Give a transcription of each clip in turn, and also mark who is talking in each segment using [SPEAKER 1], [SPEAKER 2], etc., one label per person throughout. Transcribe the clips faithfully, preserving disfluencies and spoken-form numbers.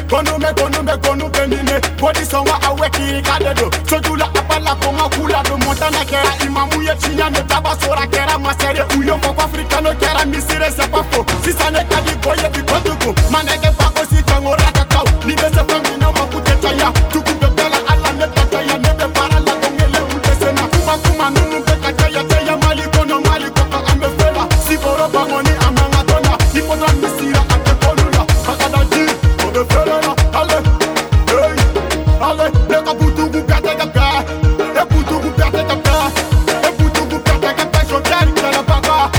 [SPEAKER 1] Gonu me gonu me gonu benine. Body songa aweki kadedo. Sojula apala konga kula do montana kera imamu ye chinya ne tabasora kera masere uyo moko africano kera misire c'est pas faux. Si ça n'est pas du boye du kotuko. Manege pako si tangora kakao. Ni bese fangi no makute chaya. Tuku bebela ala ne tataya ne be para la gongele utesena. Kuma kuma nunu beka chaya chaya mali kono mali koko ambe fela. Si boro bangoni amanga dona. Ipona misira ate kolula. Bakada ji obe fela na. Ale, hey, ale, neka butu gukate kaka. E butu gukate kaka. E butu gukate kaka. Shokari kala baka.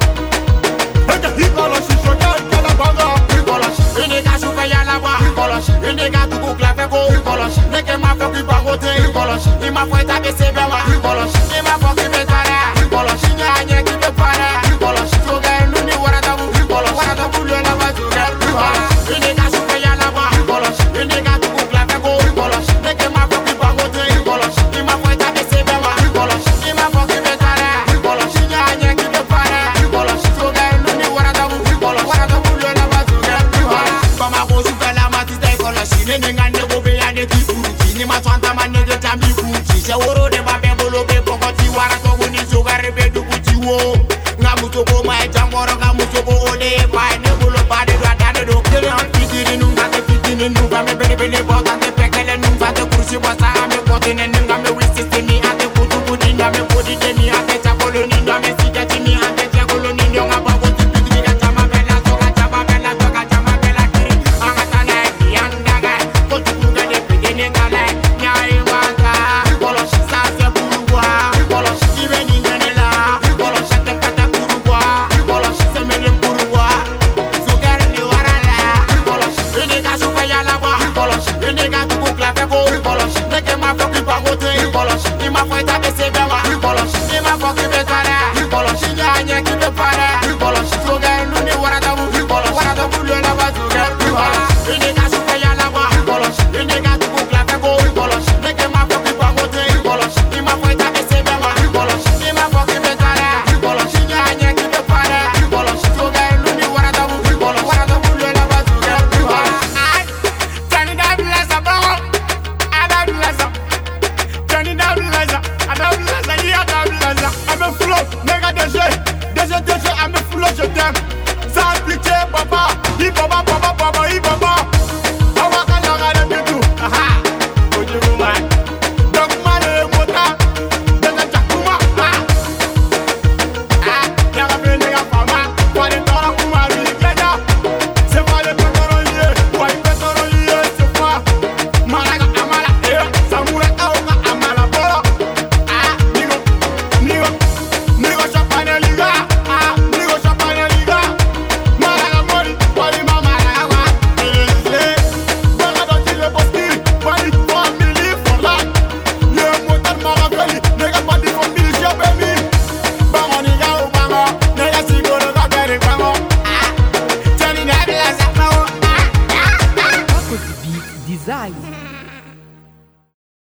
[SPEAKER 1] Eke hikola shi shokari kala baka. Hikola shi. Inega shuka yala ba. Hikola shi. Inega tuku klafe ko. Hikola shi. Neke ma foki bangote. Hikola shi. Ima fo ita bese bema. Hikola shi. Ima foki betara. Hikola shi. Nyanye kibe para. Hikola shi. Soga nuni waratabu. Hikola shi. Waratabu lwela bazuga. Hikola shi. Inega shuka yala ba. Hikola shi. Inega tuku klafe ko. Hikola shi. Neke ma foki bangote. Hikola shi. Ima fo ita bese bema. Hikola shi. Ima foki betara. Hikola shi. Nyanye kibe para. Hikola shi. Soga nuni waratabu. Hikola shi. Waratabu lwela bazuga. Hikola shi. Bama ko shufela matita. Hikola shi. Nene ngane gobe ya de kifuru. Ni matwanta manege tambi kuchi. Se woro de babe bolo be pokoti. Warato guni soga rebe dukuti wo. Nga mutobo ma e jangoro. Nga mutobo ole e pa e ne bolo pa de dwa dade do. Kele an fitiri nung kate fitini nung. Nga me bele bele bota te pekele nung. Fate kursi basa ame kotine nung. Nga me wisisi ni ate kutu kudi. Nga me kodi de ni ate chakolo ni. Nga me siketi ni ate chakolo ni. Nga babo tipi tipi ga chama bela. Soga chama bela. Soga chama bela kiri. Anga tana e ki andaga. Kotu kuga de pide ne gale. Nyari waka. Hikola shi sa se burugwa. Hikola shi ibe ni nyanela. Hikola shi te kata burugwa. Hikola shi se mele burugwa. Sugari ni warala. Hikola shi inega shuka yala ba. Hikola shi inega tuku klafe ko. Hikola shi neke ma foki bangote. Hikola shi ima fo ita bese bema. Hikola shi ima foki betara. Hikola shi nyanye kibe para. Hikola shi sugari nuni waratabu. Hikola shi waratabu lwela bazuga. Hikola shi inega shuka yala ba. Hikola shi inega tuku klafe ko. Hikola shi neke ma foki bangote. Hikola shi ima fo ita bese bema. Hikola shi ima foki betara. Hikola shi nyanye kibe para. Hikola shi sugari nuni waratabu. Hikola shi waratabu lwela bazuga. Hikola shi Johnny da blessa bongo. Ada blessa. Johnny da blessa. Ada blessa. Yeah da blessa. I'm a flow. Nega déjé. Déjé déjé. I'm a flow. Je t'aime. Ça appliqué papa. Hi papa papa papa hi papa. Awa kana kana bitu. Aha. Ojibu man. Donc mane mota. Déjé chakuma. Ah. Ah. Nega be nega fama. Kwa de tora kuma rigeda. C'est pas le pétrole lié. Kwa le pétrole lié. C'est pas. Malaga amala. Eh. Samoura aoka amala bolo. Ah. Nigo. Nigo. Nigo champagne liga. Ah. Nigo champagne liga. Malaga mori. Wali mama malaga. Eh. Baga do chile posti. Wali family for life. Le moteur marabeli. Nega padi family jobemi. Bango niga o bango. Nega sigoro ga beri bango. Ah. Johnny da blessa bango. Ah. Ah. Ah.
[SPEAKER 2] Paco de Beat Design.